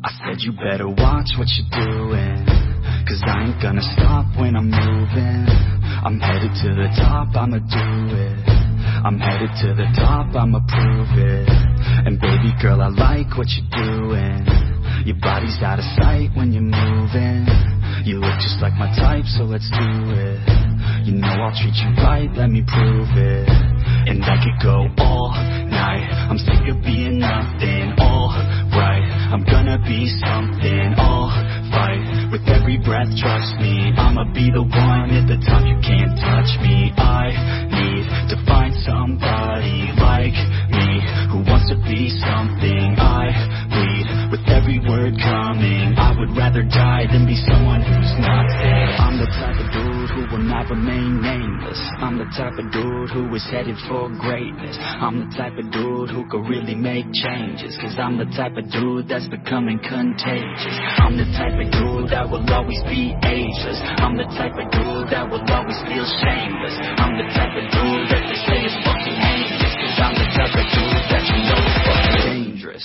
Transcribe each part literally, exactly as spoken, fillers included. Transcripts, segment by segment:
I said you better watch what you're doing, cause I ain't gonna stop when I'm moving. I'm headed to the top, I'ma do it. I'm headed to the top, I'ma prove it. And baby girl, I like what you're doing. Your body's out of sight when you're moving. You look just like my type, so let's do it. You know I'll treat you right, let me prove it. And I could go all night, I'm sick of being nothing. All right, I'm gonna be something. All fight, with every breath, trust me. I'ma be the one at the top, you can't touch me. I need to find somebody like me, who wants to be something. I bleed with every word coming. I would rather die than be someone who's nothing. I'm the type of dude who will not remain nameless. I'm the type of dude who is headed for greatness. I'm the type of dude who could really make changes, cause I'm the type of dude that's becoming contagious. I'm the type of dude that will always be ageless. I'm the type of dude that will always feel shameless. I'm the type of dude that they say is fucking heinous, cause I'm the type of dude that you know is fucking dangerous.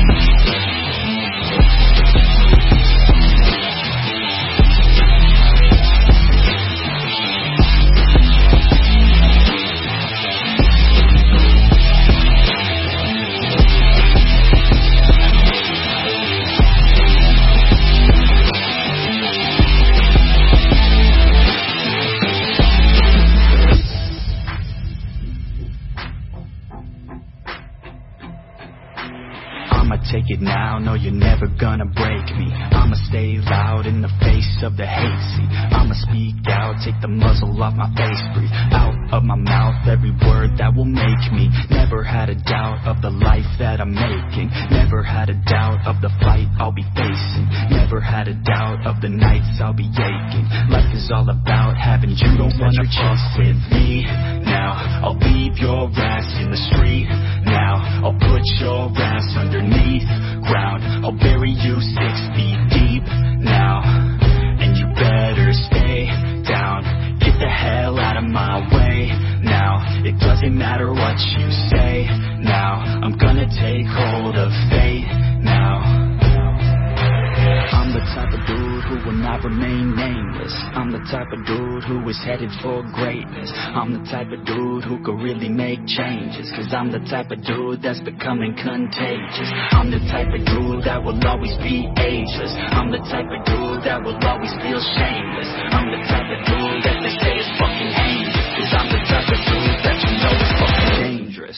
Take it now, no you're never gonna break me. I'ma stay loud in the face of the hate. See, I'ma speak out, take the muzzle off my face. Breathe out of my mouth every word that will make me. Never had a doubt of the life that I'm making. Never had a doubt of the fight I'll be facing. Never had a doubt of the nights I'll be aching. Life is all about having you don't wanna chase with me. Now I'll leave your ass in the street. Now I'll put your ass underneath ground. I'll bury you six feet deep now, and you better stay down. Get the hell out of my way now. It doesn't matter what you say now. I'm gonna take hold of fate now. I'm the type of dude who will not remain nameless. I'm the type of dude who is headed for greatness. I'm the type of dude who could really make changes, cause I'm the type of dude that's becoming contagious. I'm the type of dude that will always be ageless. I'm the type of dude that will always feel shameless. I'm the type of dude that they say is fucking heinous, cause I'm the type of dude that you know is fucking dangerous.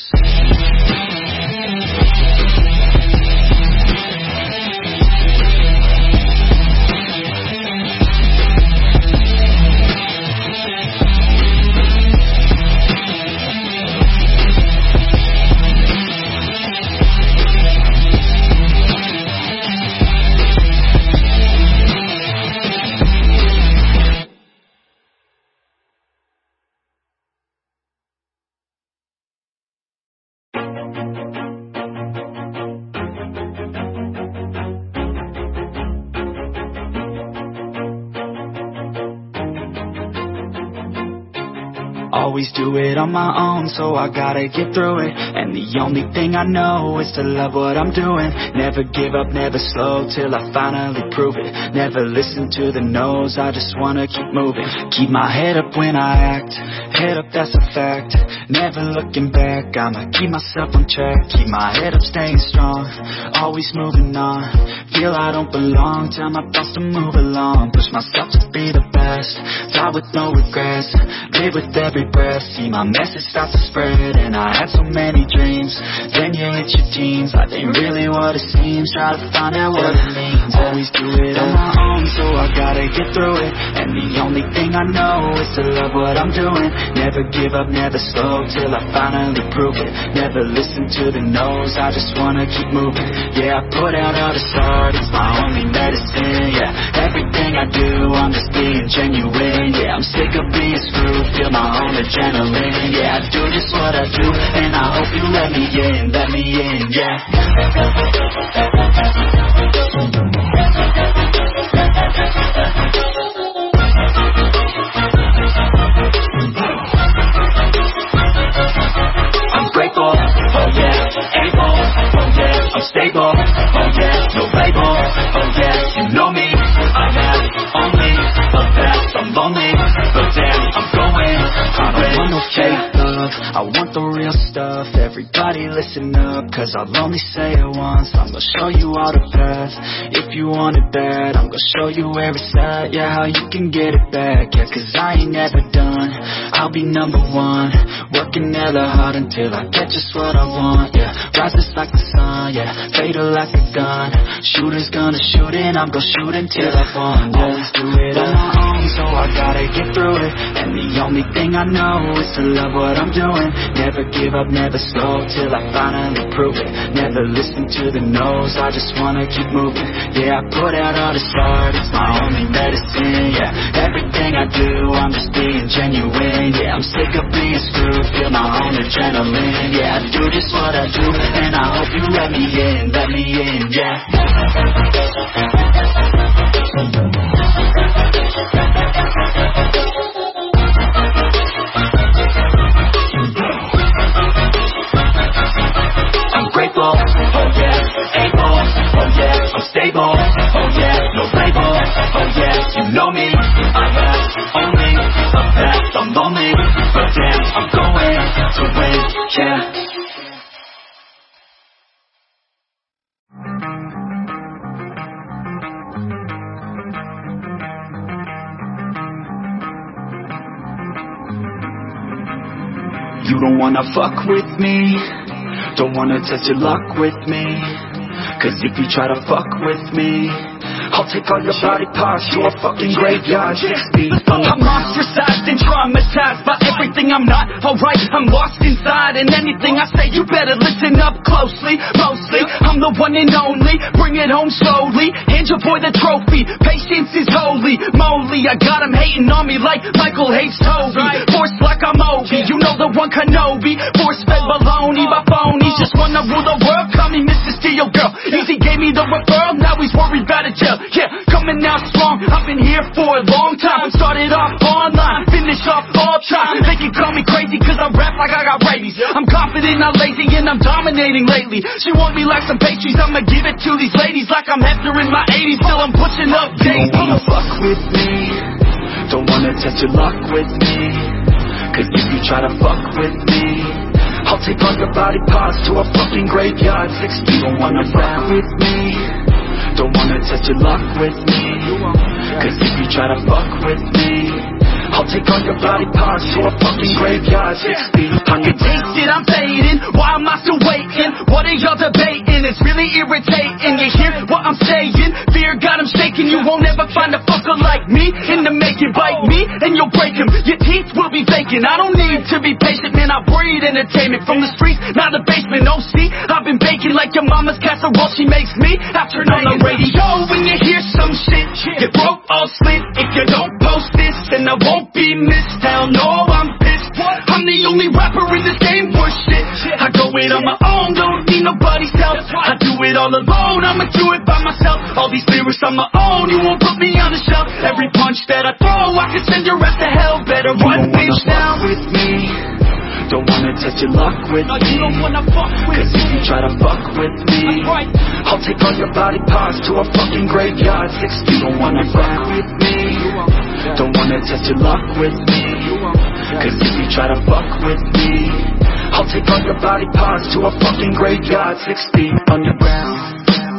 Always do it on my own, so I gotta get through it. And the only thing I know is to love what I'm doing. Never give up, never slow, till I finally prove it. Never listen to the no's, I just wanna keep moving. Keep my head up when I act, head up, that's a fact. Never looking back, I'ma keep myself on track. Keep my head up, staying strong, always moving on. Feel I don't belong, tell my boss to move along. Push myself to be the best, die with no regrets. Live with every breath, see my message start to spread. And I had so many dreams, then you hit your teens. Life ain't really what it seems, try to find out what it means. Always do it on my own, so I gotta get through it. And the only thing I know is to love what I'm doing. Never give up, never slow, till I finally prove it. Never listen to the no's, I just wanna keep moving. Yeah, I put out all this art, it's my only medicine. Yeah, everything I do, I'm just being genuine. Yeah, I'm sick of being screwed, feel my own adrenaline. Yeah, I do just what I do, and I hope you let me in, let me in, yeah. I'm grateful, oh yeah, able, oh yeah, I'm stable, oh yeah, no label. I want the real stuff. Everybody listen up, cause I'll only say it once. I'm gonna show you all the path. If you want it bad, I'm gonna show you where it's at. Yeah, how you can get it back. Yeah, cause I ain't never done. I'll be number one, working hella hard until I get just what I want. Yeah, rises like the sun, yeah, fatal like a gun. Shooter's gonna shoot and I'm gonna shoot until I fall. Yeah, always do it on my own, so I gotta get through it. And the only thing I know is to love what I'm doing. Never give up, never slow, till I finally prove it. Never listen to the no's, I just wanna keep moving. Yeah, I put out all this art, it's my only medicine. Yeah, everything I do, I'm just being genuine. Yeah, I'm sick of being screwed, feel my own adrenaline. Yeah, I do just what I do, and I hope you let me in, let me in, yeah. I'm grateful, oh yeah, able, oh yeah, I'm stable, oh yeah, no label, oh yeah, you know me, I have only a path, I'm lonely, but damn, I'm going to win, yeah. You don't wanna fuck with me, don't wanna test your luck with me, cause if you try to fuck with me, I'll take all your body parts to a fucking graveyard. Six feet on the I'm ostracized and traumatized by everything I'm not. Alright, I'm lost inside, and anything I say you better listen up closely. Mostly, I'm the one and only, bring it home slowly. Hand your boy the trophy, patience is holy moly. I got him hating on me like Michael hates Toby. Force like I'm Obi, you know the one Kenobi. Force fed baloney by phonies, just wanna rule the world, call me Mister Steel Girl. Easy gave me the referral, now he's worried about a jail. Yeah, coming out strong, I've been here for a long time. Started off online, finish off all time. They can call me crazy cause I rap like I got rabies. I'm confident, not lazy, and I'm dominating lately. She want me like some pastries, I'ma give it to these ladies like I'm Hefner in my eighties. Till I'm pushing up days. Don't wanna fuck with me, don't wanna test your luck with me, cause if you try to fuck with me, I'll take all your body parts to a fucking graveyard. Six feet, don't wanna fuck with me, don't wanna test your luck with me, cause if you try to fuck with me, I'll take all your body parts to a fucking graveyard. Six feet on your taste it, I'm fading, why am I still waiting? What are y'all debating? It's really irritating. You hear what I'm saying? Fear got him shaking. You won't ever find a fucker like me in the making. Bite me and you'll break him, your teeth will be vacant. I don't need to be patient, man, I breed entertainment. From the streets, not the basement. Oh see, I've been baking like your mama's casserole, she makes me. I turn on the radio when you hear some shit, get broke all slit. If you don't post this, then I won't be missed. Hell no, I'm pissed. I'm the only rapper in this game for shit. I go it on my own, don't need nobody's help. I do it all alone, I'ma do it by myself. All these lyrics on my own, you won't put me on the shelf. Every punch that I throw, I can send your ass to hell. Better run, bitch, down with me, don't wanna test your luck with me, you don't wanna fuck with cause me. If you try to fuck with me, right, I'll take all your body parts to a fucking graveyard. Six feet, don't wanna fuck with me, don't wanna test your luck with me, cause if you try to fuck with me, I'll take all your body parts to a fucking graveyard. Six feet underground.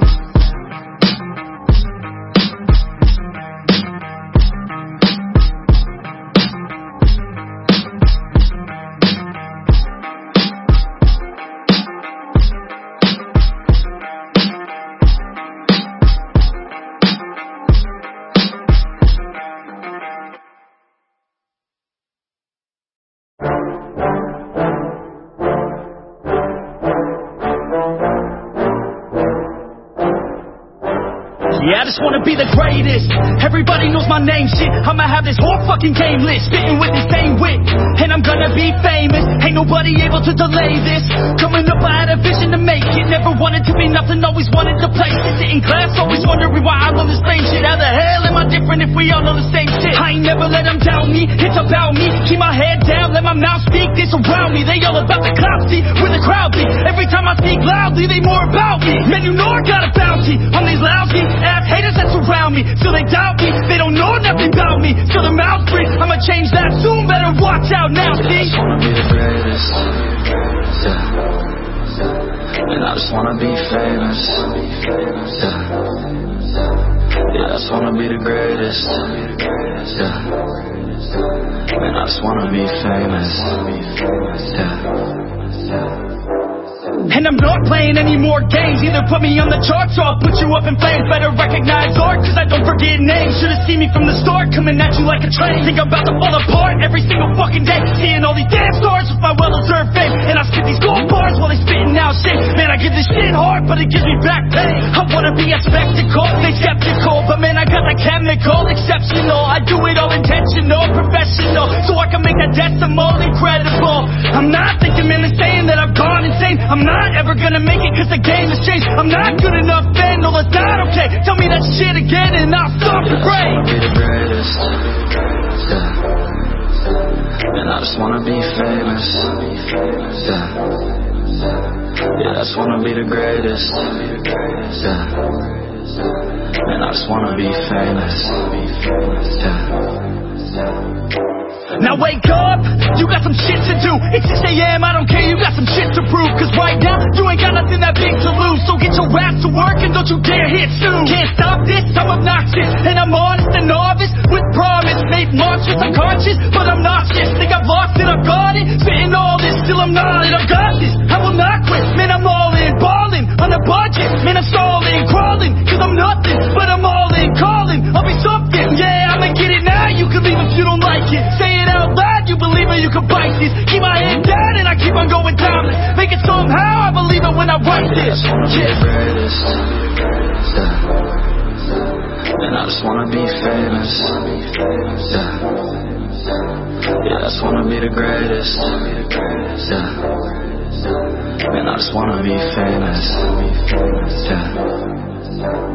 Yeah, I just wanna be the greatest. Everybody knows my name, shit. I'ma have this whole fucking game list, spitting with the same wit, and I'm gonna be famous. Ain't nobody able to delay this. Coming up, I had a vision to make it. Never wanted to be nothing, always wanted to play. Sit in class, always wondering why I love the same shit. How the hell am I different if we all know the same shit? I ain't never let them down me, it's about me. Keep my head down, let my mouth speak. This around me, they all about the clout, see where the crowd be. Every time I speak loudly, they more about me. Man, you know I got a bounty on these lousy ass haters that surround me. Still they doubt me, they don't know nothing about me. Still the mouth free, I'ma change that soon, better watch out now, see? I just wanna be the greatest. I just wanna be famous. Yeah, yeah, I just wanna be the greatest. Yeah, man, I just wanna be famous. Yeah. And I'm not playing any more games. Either put me on the charts or I'll put you up in flames. Better recognize art, cause I don't forget names. Should've seen me from the start, coming at you like a train. Think I'm about to fall apart every single fucking day. Seeing all these damn stars with my well-deserved fame. And I spit these gold bars while they spitting out shit. Man, I give this shit hard, but it gives me back pain. I wanna be a spectacle, they skeptical. But man, I got that chemical, exceptional. I do it all intentional, professional. So I can make that decimal incredible. I'm not thinking, man, they're saying that I've gone insane. I'm not ever gonna make it cause the game has changed. I'm not good enough then, no that's not okay. Tell me that shit again and I'll stop the break. I just wanna be the greatest. Yeah, and I just wanna be famous. Yeah, yeah, I just wanna be the greatest. Yeah, and I just wanna be famous. Yeah. Now wake up, you got some shit to do. It's six a.m., I don't care, you got some shit to prove. Cause right now, you ain't got nothing that big to lose. So get your ass to work and don't you dare hit soon. Can't stop this, I'm obnoxious. And I'm honest and novice with promise. Made monstrous, I'm conscious, but I'm nauseous. Think I've lost it, I've got it. Spitting all this till I'm not it, I've got this. I will not quit, man, I'm all in. Balling on a budget, man, I'm stalling. Crawling, cause I'm nothing, but I'm all in. Calling, I'll be something, yeah, I'ma get it now. You can leave if you don't like it. Say it out loud, you believe it, you can bite this. Keep my head down and I keep on going timeless. Make it somehow, I believe it when I write this. I just wanna be the greatest. Yeah, and I just wanna be the greatest. Yeah, yeah, and I just wanna be famous. Yeah.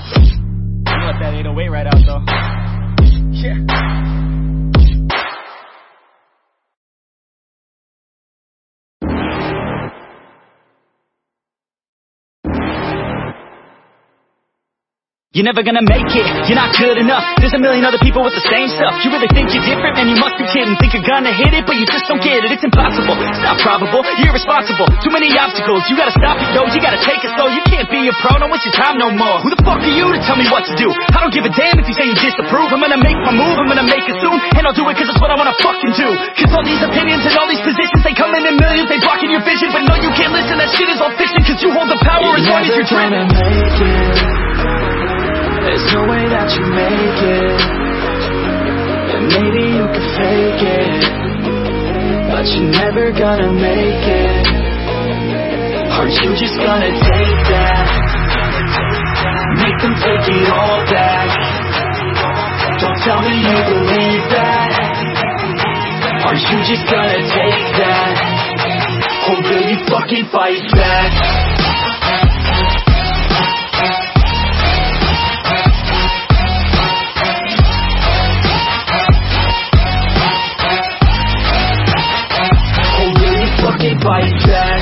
You let that eight oh eight right out though. Yeah. You're never gonna make it, you're not good enough. There's a million other people with the same stuff. You really think you're different, man, you must be kidding. Think you're gonna hit it, but you just don't get it. It's impossible, it's not probable, you're irresponsible. Too many obstacles, you gotta stop it, yo. You gotta take it slow, you can't be a pro, don't waste your time no more. Who the fuck are you to tell me what to do? I don't give a damn if you say you disapprove. I'm gonna make my move, I'm gonna make it soon. And I'll do it cause it's what I wanna fucking do. Cause all these opinions and all these positions, they come in in millions, they blocking your vision. But no, you can't listen, that shit is all fiction. Cause you hold the power as long as you're driven. There's no way that you make it. And maybe you can fake it, but you're never gonna make it. Aren't you just gonna take that? Make them take it all back. Don't tell me you believe that. Aren't you just gonna take that? Or will you fucking fight back? Fight back.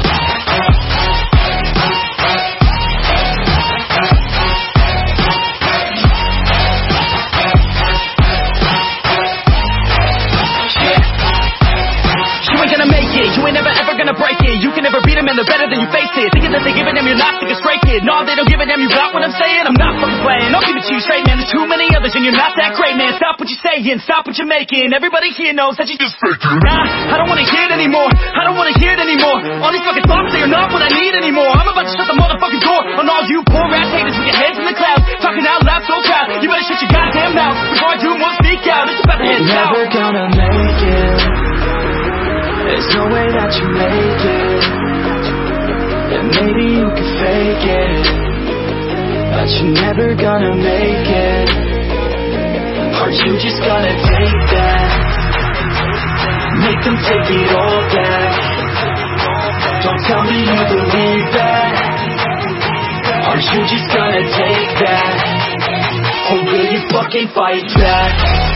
You ain't gonna make it, you ain't never ever gonna break it. You can never beat them and they're better than you face it. Thinking that they giving them, you're not, think it's great kid. No, they don't give a damn, you got what I'm saying? I'm not fucking playing, I'll give it to you straight, man. There's too many others and you're not that great, man. Stop what you're saying, stop what you're making. Everybody here knows that you just faking. Nah, I don't wanna hear it anymore, I don't wanna hear it anymore. All these fucking thoughts, they are not what I need anymore. I'm about to shut the motherfucking door on all you poor ass haters with your heads in the clouds, talking out loud so proud. You better shut your goddamn mouth before I do more speak out. It's about to head south. You're never gonna make it. There's no way that you make it. And maybe you can fake it, but you're never gonna make it. Aren't you just gonna take that? Make them take it all back. Don't tell me you believe that. Aren't you just gonna take that? Or will you fucking fight back?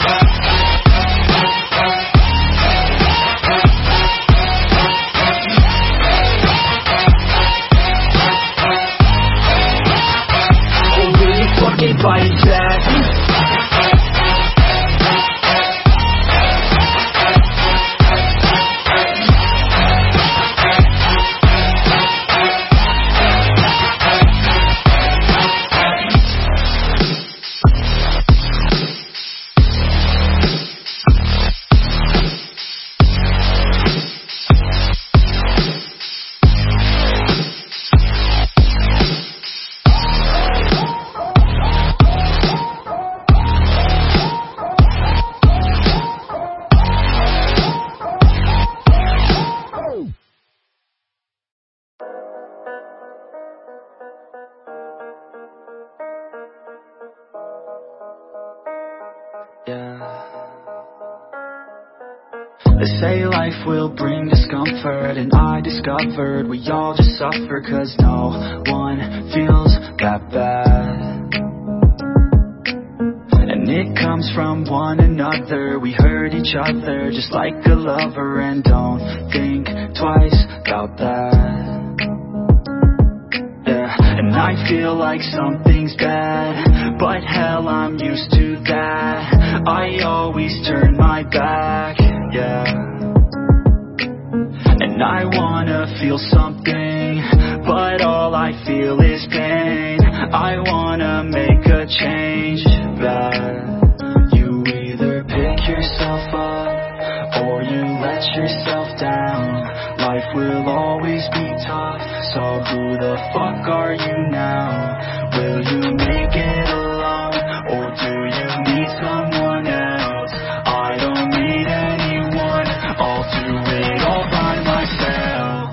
Fight back. They say life will bring discomfort, and I discovered we all just suffer, cause no one feels that bad. And it comes from one another, we hurt each other just like a lover, and don't think twice about that. Yeah, and I feel like something's bad, but hell, I'm used to that. I always turn my back, yeah. And I wanna feel something, but all I feel is pain. I wanna make a change, but you either pick yourself up or you let yourself down. Life will always be tough, so who the fuck are you now? Will you make it alone, or do you need someone else? I don't need anyone, I'll do it all by myself.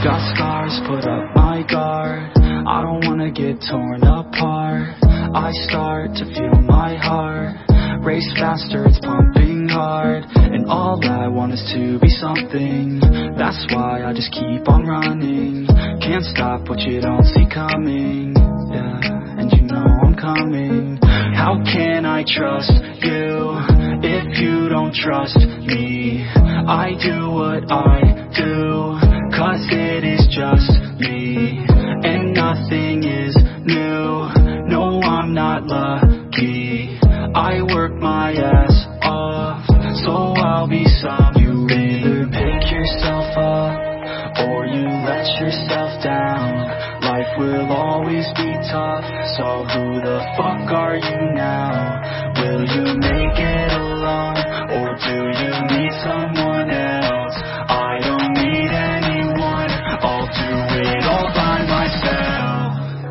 got scars, put up my guard. I don't wanna get torn apart. I start to feel my heart race faster, it's pumping hard. And all I want is to be something. That's why I just keep on running. Can't stop what you don't see coming. Yeah, and you know I'm coming. How can I trust you if you don't trust me? I do what I do, cause it is just me. And nothing is new. No, I'm not lucky. I work my ass off, so I'll be some. You either pick yourself up, or you let yourself down. Life will always be tough, so who the fuck are you now? Will you make it alone, or do you need someone else? I don't need anyone, I'll do it all by myself.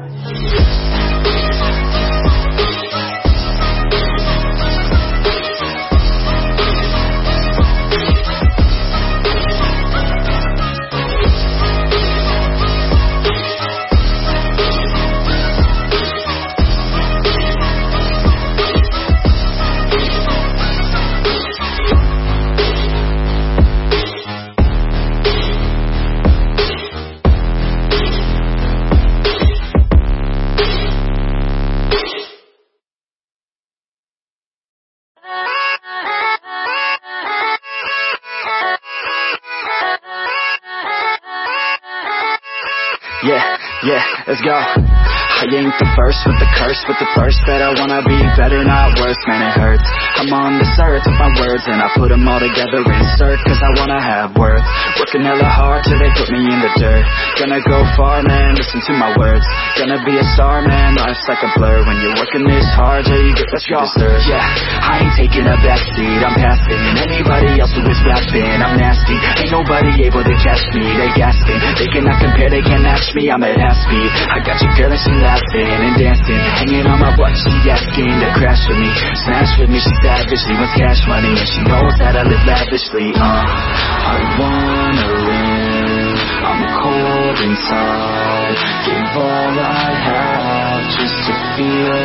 Yeah, yeah, let's go. I ain't the first with the curse, with the thirst that I wanna be better, not worse, man it hurts. I'm on this earth with my words and I put them all together, insert, cause I wanna have worth. Working hella hard till they put me in the dirt. Gonna go far, man, listen to my words. Gonna be a star, man, life's like a blur. When you're working this hard, yeah, you get what you deserve. Yeah, I ain't taking a backseat, I'm passing anybody else who is rapping. I'm nasty, ain't nobody able to catch me. They gasping, they cannot compare, they can't match me. I'm at half speed, I got your girl and she laughing and dancing, hanging on my butt, she asking to crash with me, smash with me, she savage, she wants cash money, and she knows that I live lavishly. Uh, I wanna live, I'm cold inside, give all I have just to feel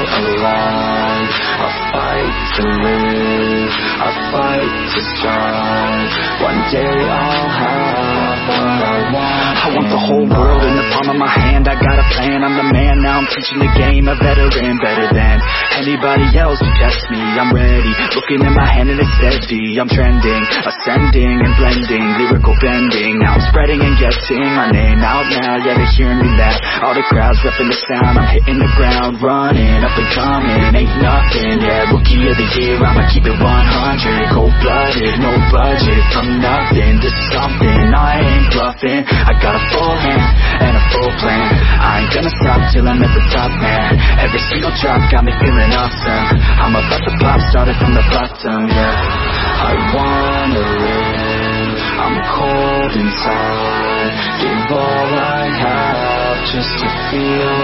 alive. I fight to live, I fight to strive, one day I'll have what I want. I want the whole world in the palm of my hand, I got a plan, I'm the man, now I'm teaching the game, a veteran, better than anybody else who tests me. I'm ready, looking in my hand and it's steady, I'm trending, ascending and blending, lyrical bending, now I'm spreading and getting my name out now, yeah they're hearing me laugh, all the crowds repping the sound, I'm hitting the ground, running, up and coming, ain't nothing, yeah, rookie of the year, I'ma keep it one hundred, cold-blooded, no budget, from nothing to something, I ain't bluffing, I got a full hand and a full plan, I ain't gonna stop till I'm at the top, man, every single drop got me feeling awesome, I'm about to pop, started from the bottom, yeah, I wanna live, I'm cold inside, give all I have just to feel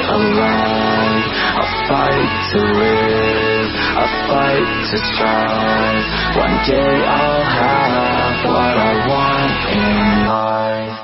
alive, I fight to live, I fight to strive, one day I'll have what I want in life.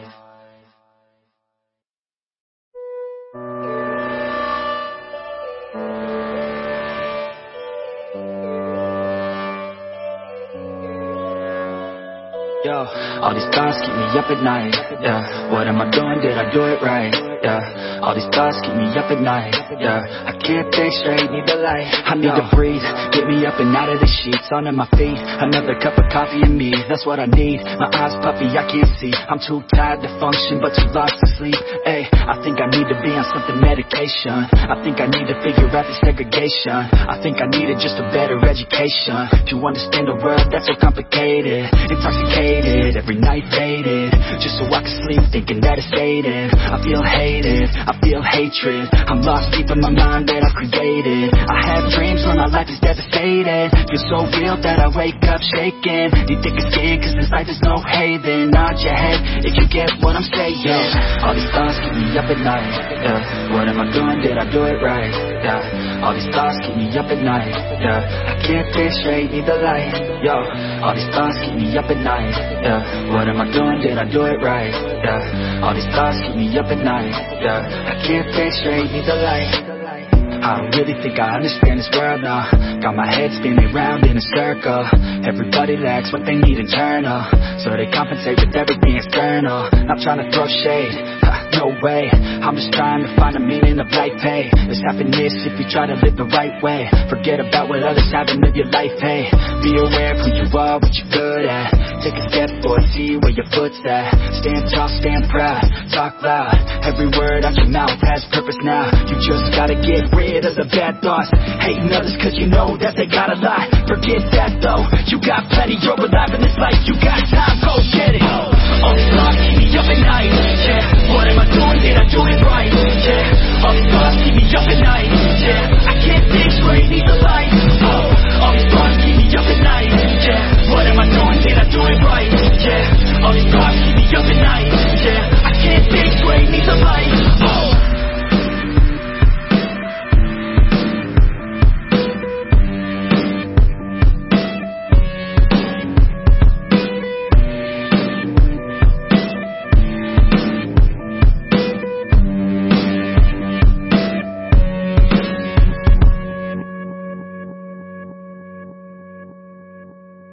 Yo, all these thoughts keep me up at night, yeah, what am I doing, did I do it right, yeah, all these thoughts keep me up at night, yeah, I can't think straight, need the light, I need to breathe, get me up and out of the sheets, onto my feet, another cup of coffee and me, that's what I need, my eyes puffy, I can't see, I'm too tired to function, but too lost to sleep, ayy, I think I need to be on something medication, I think I need to figure out the segregation, I think I needed just a better education, to understand the world that's so complicated, intoxicated, every night faded, just so I can sleep thinking that it's faded. I feel hated, I feel hatred, I'm lost deep in my mind that I created. I have dreams when my life is devastated, feel so real that I wake up shaking. You think it's scared cause this life is no haven. Nod your head if you get what I'm saying. All these thoughts keep me up at night, yeah. What am I doing, did I do it right, yeah. All these thoughts keep me up at night, yeah. I can't think straight, need the light, yo. All these thoughts keep me up at night, yeah. What am I doing, did I do it right, yeah. All these thoughts keep me up at night, yeah. I can't think straight, need the light. I don't really think I understand this world now. Got my head spinning round in a circle. Everybody lacks what they need internal, so they compensate with everything external. Not trying to throw shade, no way. I'm just trying to find the meaning of life, hey. There's happiness if you try to live the right way. Forget about what others have and live your life, hey. Be aware of who you are, what you're good at. Take a step forward, see where your foot's at. Stand tall, stand proud, talk loud. Every word out your mouth has purpose now. You just gotta get rid of the bad thoughts. Hating others cause you know that they got a lot. Forget that though, you got plenty, you're alive in this life. You got